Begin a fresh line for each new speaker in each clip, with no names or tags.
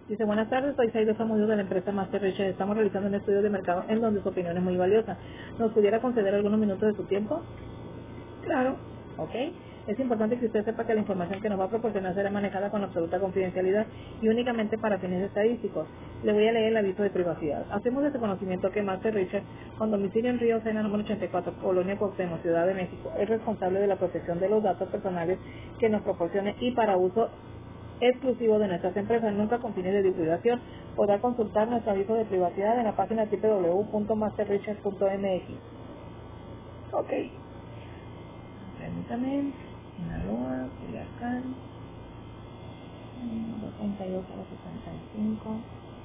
Dice, buenas tardes, soy Saido Samudio de la empresa Master Richard. Estamos realizando un estudio de mercado en donde su opinión es muy valiosa. ¿Nos pudiera conceder algunos minutos de su tiempo?
Claro.
¿Ok? Es importante que usted sepa que la información que nos va a proporcionar será manejada con absoluta confidencialidad y únicamente para fines estadísticos. Le voy a leer el aviso de privacidad. Hacemos de este conocimiento que Master Richard, con domicilio en Río Sena, número 84, Colonia Cuauhtémoc, Ciudad de México, es responsable de la protección de los datos personales que nos proporcione y para uso exclusivo de nuestras empresas, nunca con fines de divulgación. Podrá consultar nuestro aviso de privacidad en la página www.masterrichard.mx.
Ok.
Permítame. Sinaloa, Culiacán, 238 a 65.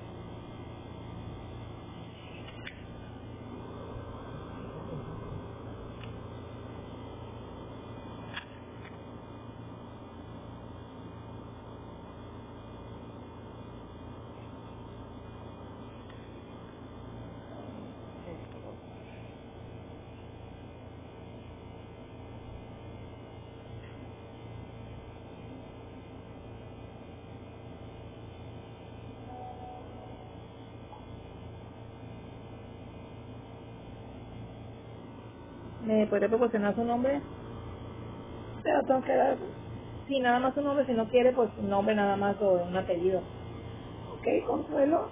¿Me puede proporcionar su nombre?
Pero tengo que dar.
Sí, nada más su nombre. Si no quiere, pues un nombre nada más o un apellido.
Ok, Consuelo.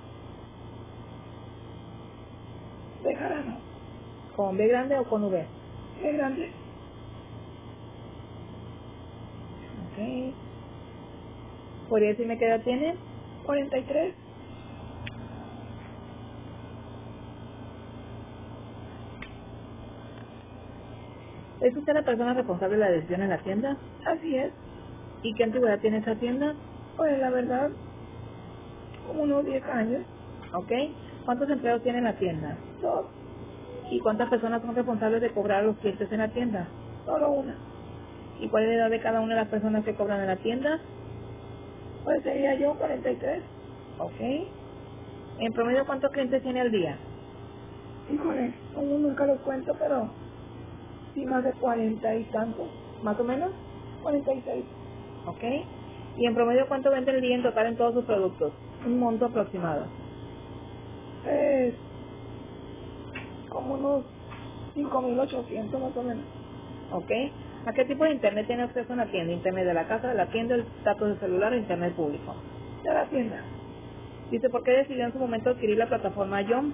Bejarano.
¿Con B grande o con V?
Es grande.
Ok. ¿Podría decirme qué edad tiene?
43.
¿Es usted la persona responsable de la decisión en la tienda?
Así es.
¿Y qué antigüedad tiene esa tienda?
Pues la verdad, como unos 10 años.
Ok. ¿Cuántos empleados tiene la tienda?
2.
¿Y cuántas personas son responsables de cobrar a los clientes en la tienda?
Solo una.
¿Y cuál es la edad de cada una de las personas que cobran en la tienda?
Pues sería yo 43.
Ok. ¿En promedio cuántos clientes tiene al día?
Híjole, como nunca lo cuento, pero sí más de 40 y tantos.
¿Más o menos?
46.
Ok. ¿Y en promedio cuánto vende el día en total en todos sus productos? Un monto aproximado.
Es como unos 5.800 más o menos.
Ok. ¿A qué tipo de internet tiene acceso en la tienda? ¿Internet de la casa, de la tienda, el datos de celular o internet público?
De la tienda.
Dice, ¿por qué decidió en su momento adquirir la plataforma Yom?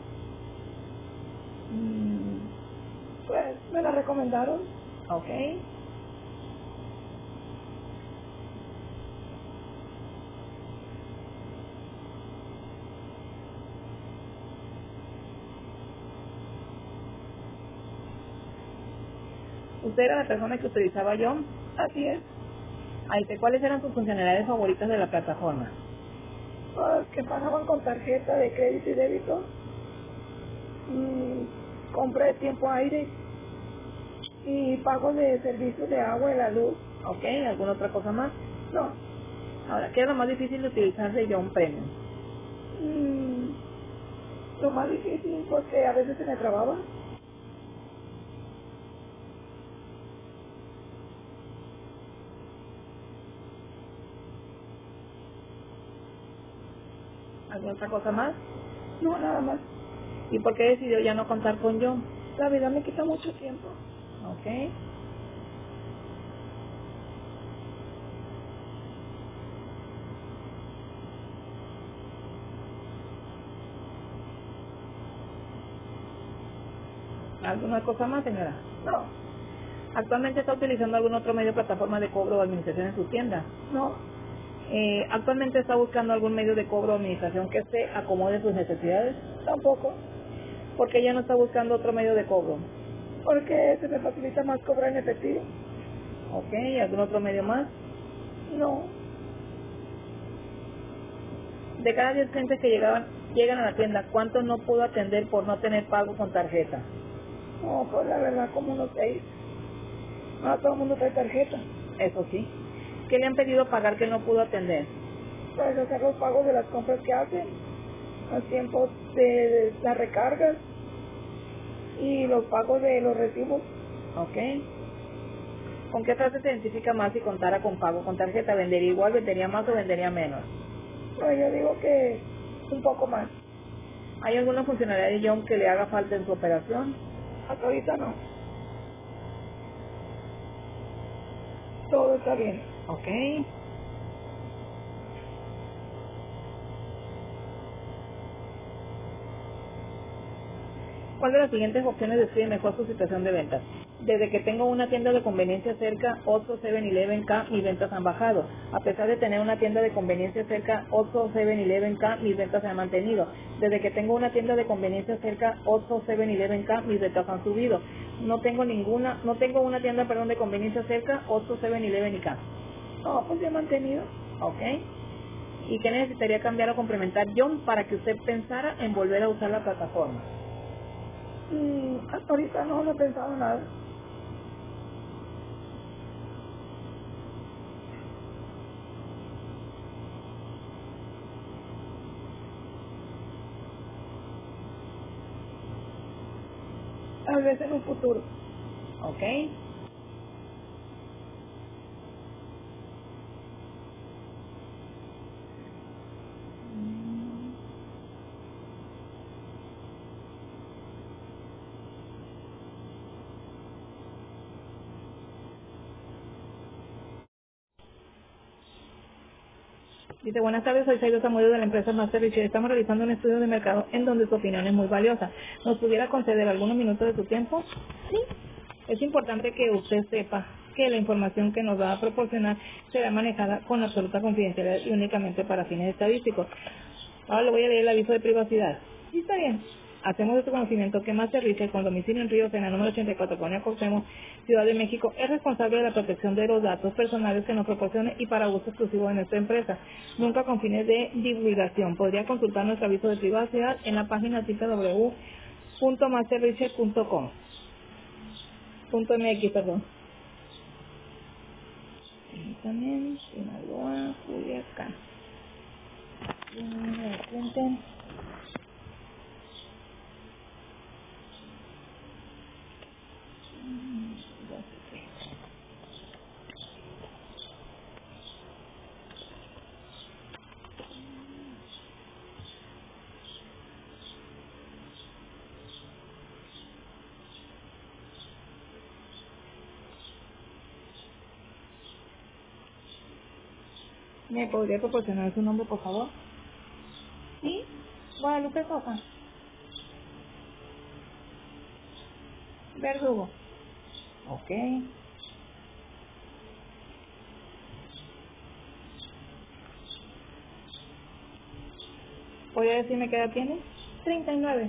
Pues me la recomendaron.
Ok. ¿Usted era la persona que utilizaba Yom?
Así es.
Ahí sé cuáles eran sus funcionalidades favoritas de la plataforma.
Pues que pagaban con tarjeta de crédito y débito. Compré tiempo aire y pago de servicios de agua y la luz.
Ok. ¿Alguna otra cosa más?
No.
Ahora, ¿qué es lo más difícil de utilizar de Yom Premium?
Lo más difícil porque a veces se me trababa.
¿Alguna otra cosa más?
No, nada más.
¿Y por qué decidió ya no contar con Yom?
La vida me quita mucho tiempo.
Ok. ¿Alguna cosa más, señora?
No,
¿Actualmente está utilizando algún otro medio de plataforma de cobro o administración en su tienda?
no,
¿Actualmente está buscando algún medio de cobro o administración que se acomode a sus necesidades?
tampoco.
¿Por qué ya no está buscando otro medio de cobro?
Porque se me facilita más cobrar en efectivo.
Ok. ¿Algún otro medio más?
No,
De cada 10 clientes que llegan a la tienda, ¿cuántos no pudo atender por no tener pago con tarjeta?
no, pues la verdad como unos 6. Ahora todo el mundo trae tarjeta.
Eso sí. ¿Qué le han pedido pagar que no pudo atender?
Puedes hacer los pagos de las compras que hacen, los tiempos de las recargas y los pagos de los recibos.
Ok. ¿Con qué frase se identifica más si contara con pago con tarjeta? ¿Vendería igual, vendería más o vendería menos?
No, yo digo que un poco más.
¿Hay alguna funcionalidad de John que le haga falta en su operación?
Hasta ahorita no. Todo está bien.
Ok. ¿Cuál de las siguientes opciones describe mejor su situación de ventas? Desde que tengo una tienda de conveniencia cerca, Oxxo, 7-Eleven, K, mis ventas han bajado. A pesar de tener una tienda de conveniencia cerca, Oxxo, 7-Eleven, K, mis ventas se han mantenido. Desde que tengo una tienda de conveniencia cerca, Oxxo, 7-Eleven, K, mis ventas han subido. No tengo una tienda, de conveniencia cerca, Oxxo, 7-Eleven y K.
No, pues ya mantenido.
Ok. ¿Y qué necesitaría cambiar o complementar John para que usted pensara en volver a usar la plataforma?
Hasta ahorita no he pensado nada. Tal vez en un futuro.
Ok. Dice, buenas tardes, soy Sayo Samudio de la empresa Master Richard. Estamos realizando un estudio de mercado en donde su opinión es muy valiosa. ¿Nos pudiera conceder algunos minutos de su tiempo? Sí. Es importante que usted sepa que la información que nos va a proporcionar será manejada con absoluta confidencialidad y únicamente para fines estadísticos. Ahora le voy a leer el aviso de privacidad. Sí, está bien. Hacemos de su conocimiento que Master Richard, con domicilio en Río Sena, número 84, Colonia Cuauhtémoc, Ciudad de México, es responsable de la protección de los datos personales que nos proporcione y para uso exclusivo de nuestra empresa, nunca con fines de divulgación. Podría consultar nuestro aviso de privacidad en la página www.masterrichard.com. .mx, perdón. Y también, Sinaloa, Culiacán. ¿Me podría proporcionar su nombre, por favor? Sí. Guadalupe Sosa. Verdugo. Ok. ¿Podría decirme qué edad tiene? 39.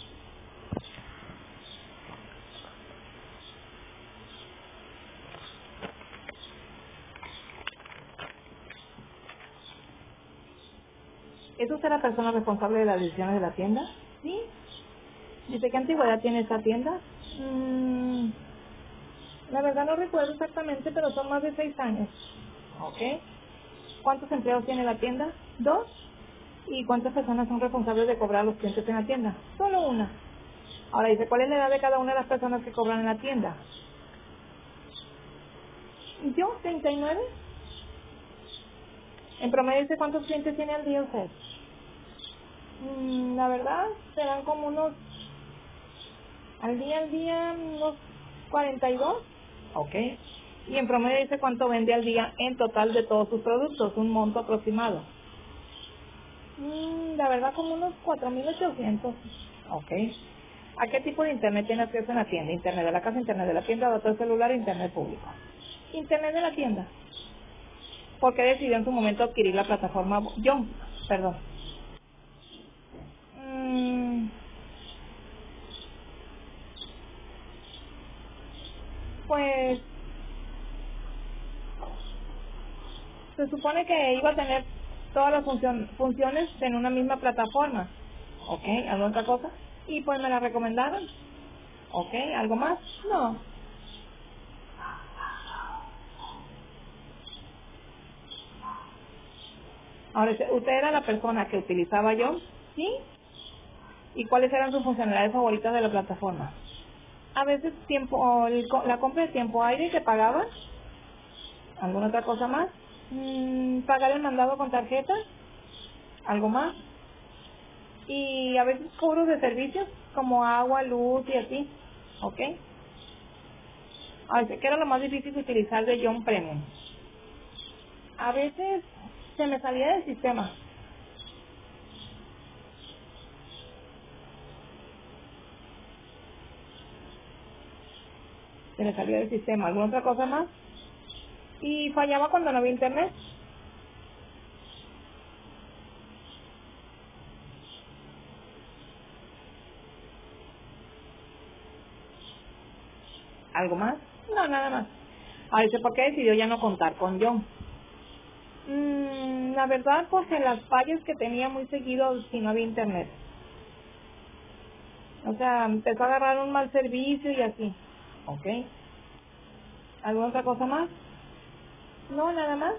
¿Es usted la persona responsable de las decisiones de la tienda? Sí. ¿Dice qué antigüedad tiene esta tienda? La verdad no recuerdo exactamente, pero son más de 6 años. Ok. ¿Cuántos empleados tiene la tienda? 2. ¿Y cuántas personas son responsables de cobrar a los clientes en la tienda? Solo una. Ahora dice, ¿cuál es la edad de cada una de las personas que cobran en la tienda? Yo, 39. En promedio dice cuántos clientes tiene al día usted. La verdad, serán como unos, al día, unos 42. Ok. Y en promedio dice cuánto vende al día en total de todos sus productos, un monto aproximado. La verdad, como unos 4.800. Ok. ¿A qué tipo de internet tiene acceso en la tienda? Internet de la casa, internet de la tienda, datos celular, internet público. Internet de la tienda. ¿Por qué decidió en su momento adquirir la plataforma John? Perdón. Pues se supone que iba a tener todas las funciones en una misma plataforma. Ok, ¿alguna otra cosa? Y pues me la recomendaron. Ok, ¿algo más? No. Ahora, ¿usted era la persona que utilizaba John? Sí. ¿Y cuáles eran sus funcionalidades favoritas de la plataforma? A veces la compra de tiempo aire que pagaba. ¿Alguna otra cosa más? ¿Pagar el mandado con tarjeta? ¿Algo más? Y a veces cobros de servicios como agua, luz y así. ¿Ok? A veces que era lo más difícil de utilizar de John Premium. A veces se me salía del sistema. Se me salía del sistema. ¿Alguna otra cosa más? Y fallaba cuando no había internet. ¿Algo más? No, nada más. A veces, ¿por qué decidió ya no contar con John? La verdad, pues en las fallas que tenía muy seguido si no había internet. O sea, empezó a agarrar un mal servicio y así. ¿Ok? ¿Alguna otra cosa más? No, nada más.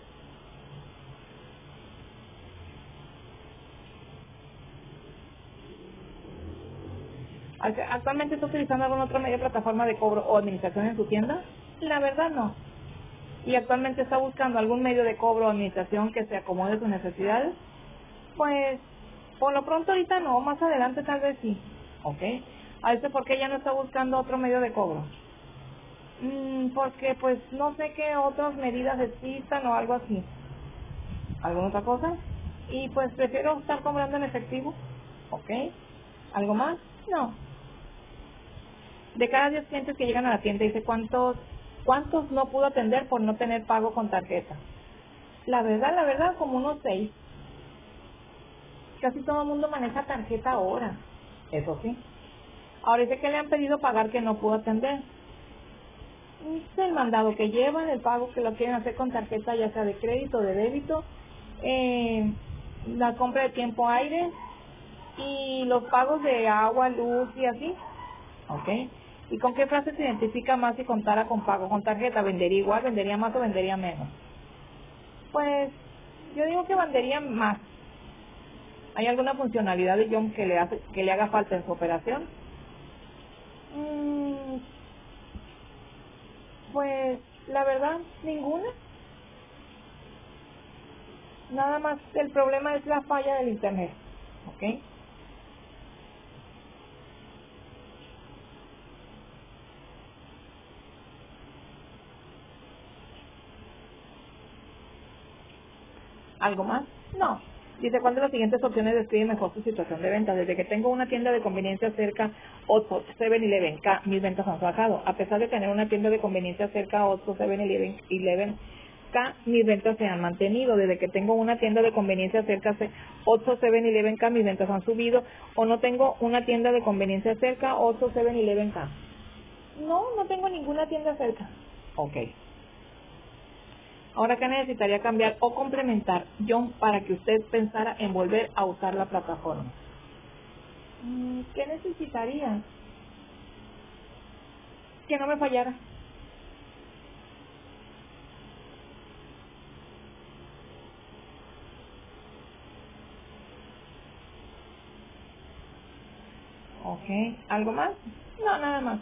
¿Actualmente está utilizando algún otro medio de plataforma de cobro o administración en su tienda? La verdad no. ¿Y actualmente está buscando algún medio de cobro o administración que se acomode a sus necesidades? Pues, por lo pronto ahorita no, más adelante tal vez sí. ¿Ok? A veces, ¿por qué ya no está buscando otro medio de cobro? Porque pues no sé qué otras medidas existan o algo así. ¿Alguna otra cosa? Y pues prefiero estar cobrando en efectivo. ¿Ok? ¿Algo más? No. De cada 10 clientes que llegan a la tienda, dice cuántos no pudo atender por no tener pago con tarjeta. La verdad, como unos 6. Casi todo el mundo maneja tarjeta ahora. Eso sí. Ahora dice que le han pedido pagar que no pudo atender. Es el mandado que llevan, el pago que lo quieren hacer con tarjeta, ya sea de crédito o de débito, la compra de tiempo aire y los pagos de agua, luz y así. ¿Ok? ¿Y con qué frase se identifica más si contara con pago con tarjeta? ¿Vendería igual, vendería más o vendería menos? Pues yo digo que vendería más. ¿Hay alguna funcionalidad de John que le haga falta en su operación? Mm, pues la verdad, ninguna. Nada más el problema es la falla del internet. ¿Ok? ¿Algo más? No. Dice, ¿cuál de las siguientes opciones describe mejor su situación de venta? Desde que tengo una tienda de conveniencia cerca, Oxxo, 7-Eleven, mis ventas han bajado. A pesar de tener una tienda de conveniencia cerca, Oxxo, 7-Eleven, mis ventas se han mantenido. Desde que tengo una tienda de conveniencia cerca, Oxxo, 7-Eleven, mis ventas han subido. O no tengo una tienda de conveniencia cerca, Oxxo, 7-Eleven. No, no tengo ninguna tienda cerca. Ok. Ahora, ¿qué necesitaría cambiar o complementar, John, para que usted pensara en volver a usar la plataforma? ¿Qué necesitaría? Que no me fallara. Ok. ¿Algo más? No, nada más.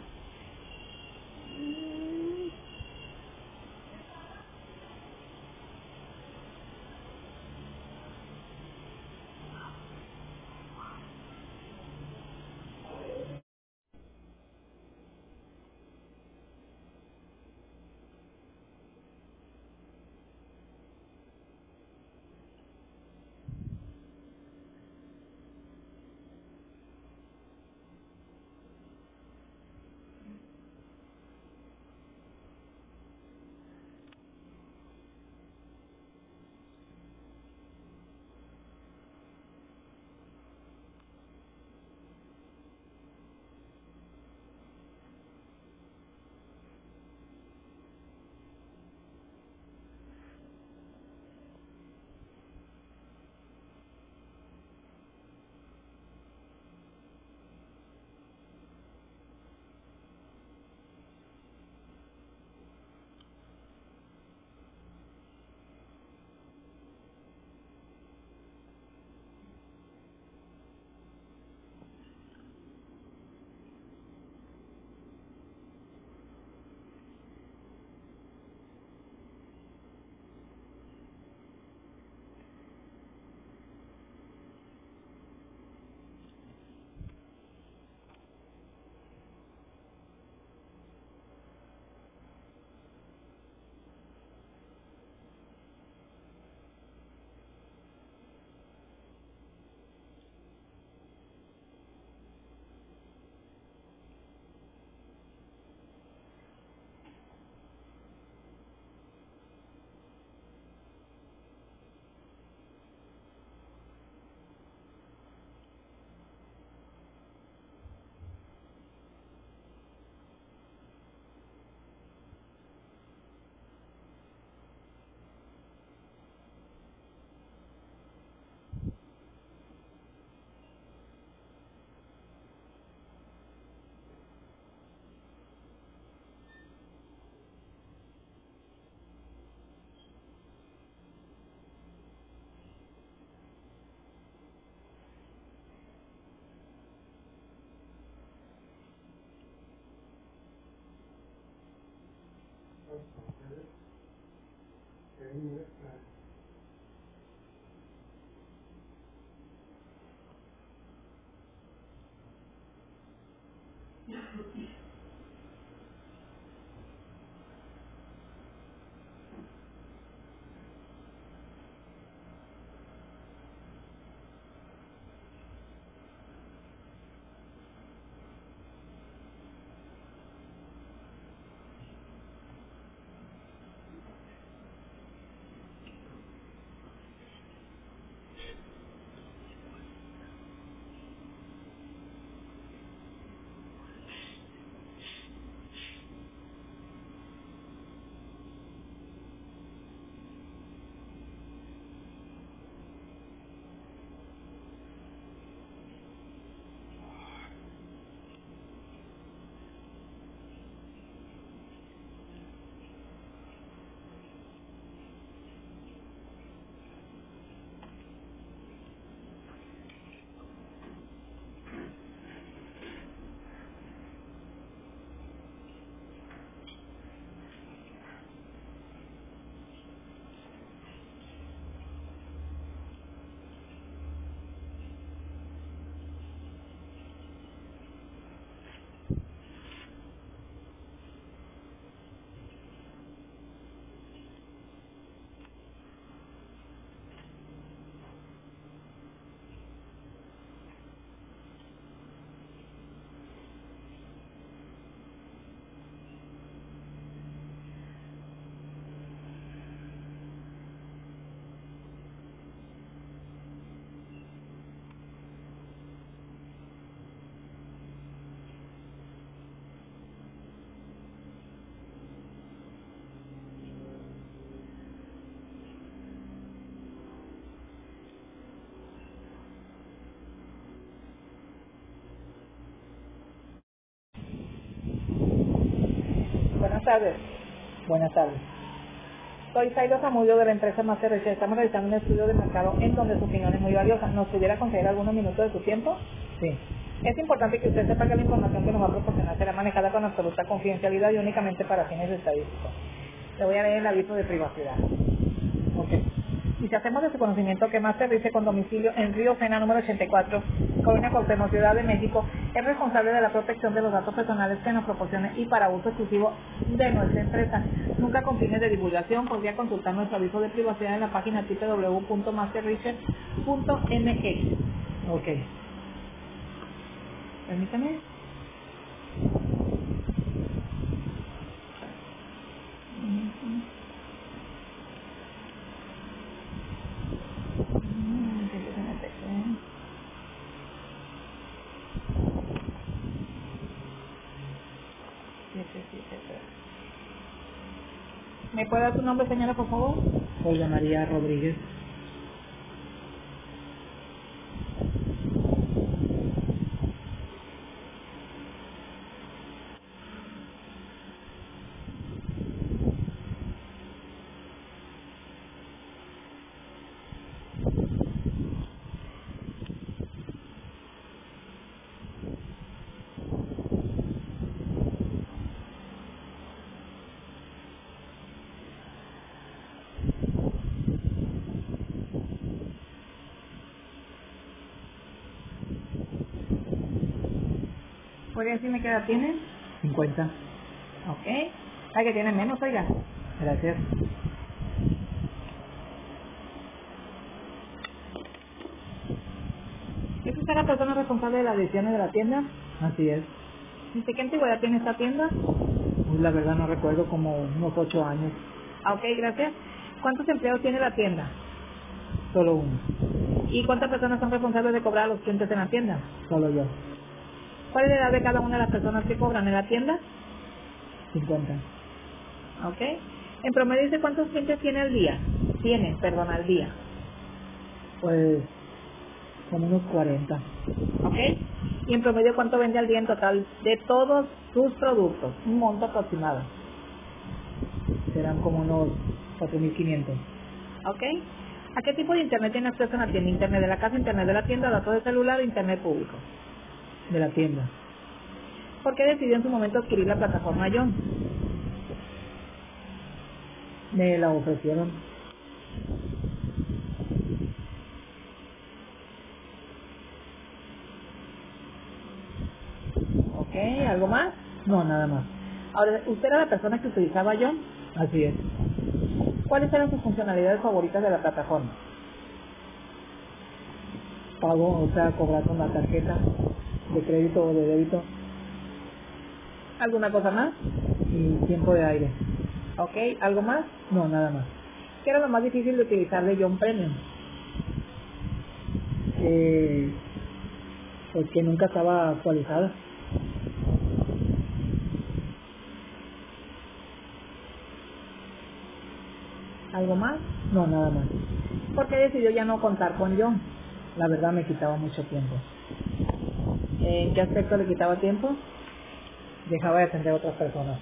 Buenas tardes.
Buenas tardes.
Soy Sailo Zamudio de la empresa Master Research. Estamos realizando un estudio de mercado en donde su opinión es muy valiosa. ¿Nos pudiera conceder algunos minutos de su tiempo?
Sí.
Es importante que usted sepa que la información que nos va a proporcionar será manejada con absoluta confidencialidad y únicamente para fines estadísticos. Le voy a leer el aviso de privacidad.
Ok.
Y si hacemos de su conocimiento que Master Research con domicilio en Río Sena número 84, Colonia Cuauhtémoc, Ciudad de México, es responsable de la protección de los datos personales que nos proporcione y para uso exclusivo de nuestra empresa. Nunca con fines de divulgación. Podría consultar nuestro aviso de privacidad en la página www.masterresearch.mx.
Ok.
Permítame. ¿Me puede dar su nombre, señora, por favor?
Olga María Rodríguez.
¿Puede decirme qué edad tiene?
50.
Ok. Ay, que tiene menos, oiga.
Gracias.
¿Es usted la persona responsable de las decisiones de la tienda?
Así es.
¿Dice qué antigüedad tiene esta tienda?
Pues la verdad no recuerdo, como unos 8 años.
Ah, ok, gracias. ¿Cuántos empleados tiene la tienda?
Solo uno.
¿Y cuántas personas son responsables de cobrar a los clientes en la tienda?
Solo yo.
¿Cuál es la edad de cada una de las personas que cobran en la tienda?
50.
Ok. En promedio, ¿dice cuántos clientes tiene al día? Al día.
Pues como unos 40.
Ok. Y en promedio, ¿cuánto vende al día en total de todos sus productos? Un monto aproximado.
Serán como unos 4.500.
Ok. ¿A qué tipo de internet tiene acceso en la tienda? ¿Internet de la casa, internet de la tienda, datos de celular o internet público?
De la tienda.
¿Por qué decidió en su momento adquirir la plataforma John?
Me la ofrecieron.
Ok, ¿algo más?
No, nada más.
Ahora, ¿usted era la persona que utilizaba John?
Así es.
¿Cuáles eran sus funcionalidades favoritas de la plataforma?
Pago, o sea, cobrar con la tarjeta de crédito o de débito
¿Alguna cosa más?
y tiempo de aire.
Ok, ¿algo más?
No, nada más.
¿Qué era lo más difícil de utilizar de John Premium?
Pues que nunca estaba actualizada.
¿Algo más?
No, nada más.
¿Por qué decidió ya no contar con John?
La verdad me quitaba mucho tiempo.
¿En qué aspecto le quitaba tiempo?
Dejaba de atender a otras personas.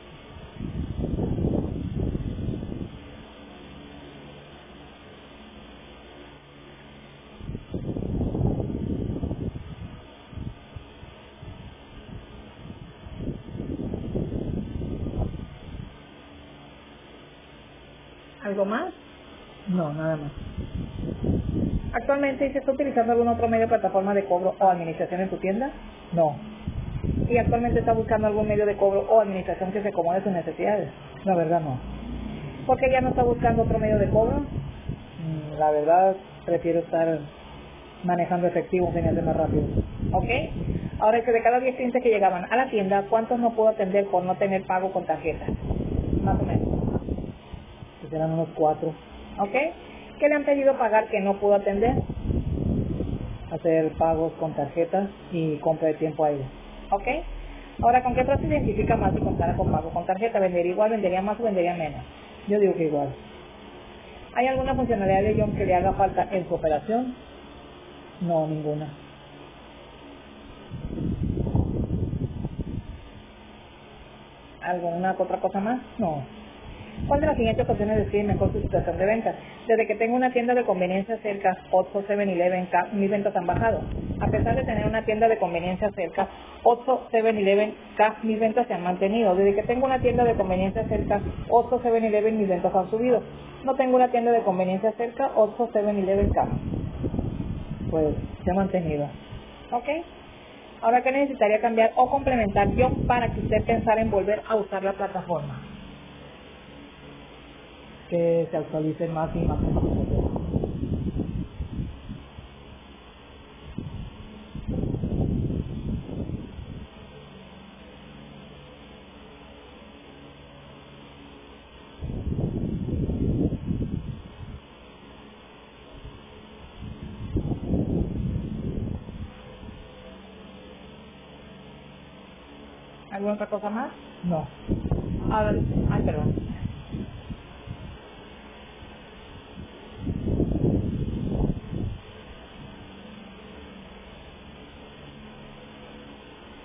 ¿Algo más?
No, nada más.
¿Actualmente se está utilizando algún otro medio de plataforma de cobro o administración en tu tienda?
No,
¿Y actualmente está buscando algún medio de cobro o administración que se acomode a sus necesidades?
la verdad no.
¿Por qué ya no está buscando otro medio de cobro?
La verdad prefiero estar manejando efectivo, se me hace más rápido.
¿Ok? Ahora, que de cada 10 clientes que llegaban a la tienda, ¿cuántos no puedo atender por no tener pago con tarjeta? Más o menos.
Que serán unos 4.
¿Ok? ¿Qué le han pedido pagar que no pudo atender?
Hacer pagos con tarjetas y compra de tiempo aire.
¿Ok? Ahora, ¿con qué frase se identifica más si contara con pago con tarjeta? ¿Vendería igual, vendería más o vendería menos?
Yo digo que igual.
¿Hay alguna funcionalidad de John que le haga falta en su operación?
No, ninguna.
¿Alguna otra cosa más?
No.
¿Cuál de las siguientes opciones describe mejor su situación de ventas? Desde que tengo una tienda de conveniencia cerca, Oxxo, 7-Eleven, mis ventas han bajado. A pesar de tener una tienda de conveniencia cerca, Oxxo, 7-Eleven, mis ventas se han mantenido. Desde que tengo una tienda de conveniencia cerca, Oxxo, 7-Eleven, mis ventas han subido. No tengo una tienda de conveniencia cerca, Oxxo, 7-Eleven,
Pues se ha mantenido.
¿Ok? Ahora, ¿qué necesitaría cambiar o complementar yo para que usted pensara en volver a usar la plataforma?
Que se actualice más y más.
¿Alguna otra cosa más?
No.
Ay, perdón.